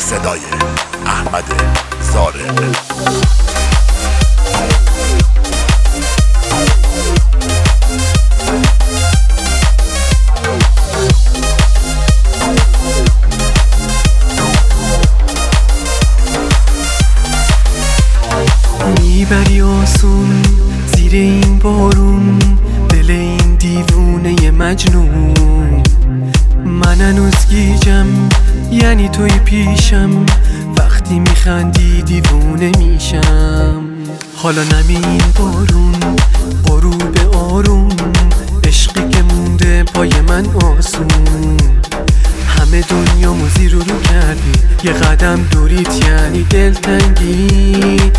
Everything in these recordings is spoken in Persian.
صدای احمد زارق. میبری آسون زیر این بارون دل این دیوونه مجنون. من هنوز گیجم یعنی توی پیشم، وقتی میخندی دیوونه میشم. حالا نمی این بارون غروب آروم، عشقی که مونده پای من آسون. همه دنیامو زیر و رو کردی، یه قدم دوریت یعنی دلتنگی.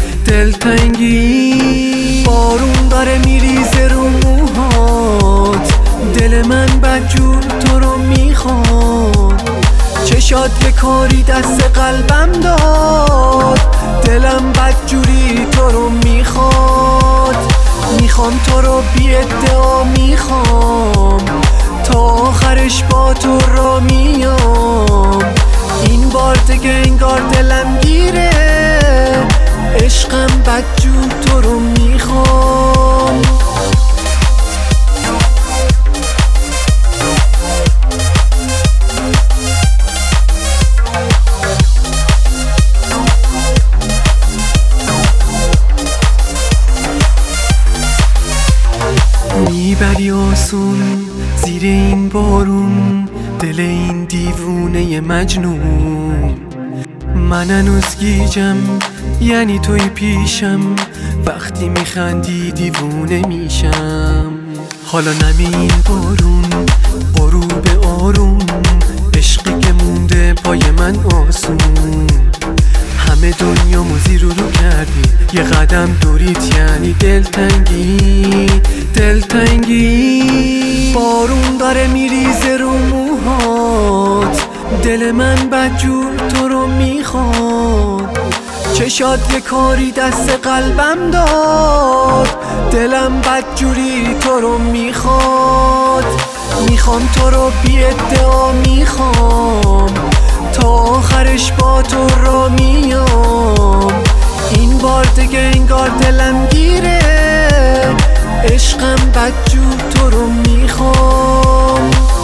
بارون داره میریزه رو موهات، دل من بدجور تو رو میخواد. چشات یه کاری دست قلبم داد، دلم بدجوری تو رو میخواد. میخوام تو رو بی ادعا میخوام، تا آخرش با تو را میام. این بار دیگه انگار دلم گیره، عشقم بدجور تو رو میخوام. میبری آسون زیر این بارون دل این دیوونه مجنون. من هنوز گیجم یعنی توی پیشم، وقتی میخندی دیوونه میشم. حالا نمی این بارون غروب آروم، عشقی که مونده پای من آسون. همه دنیامو زیر و رو کردی، یه قدم دوریت یعنی دلتنگی. بارون داره میریزه رو موهات، دل من بدجور تو رو میخواد. چشات یه کاری دست قلبم داد، دلم بدجوری تو رو میخواد. میخوام تو رو بی ادعا میخوام، تا آخرش با تو را میام. این بار دیگه انگار دلم گیره، عشقم بدجور تو رو میخوام.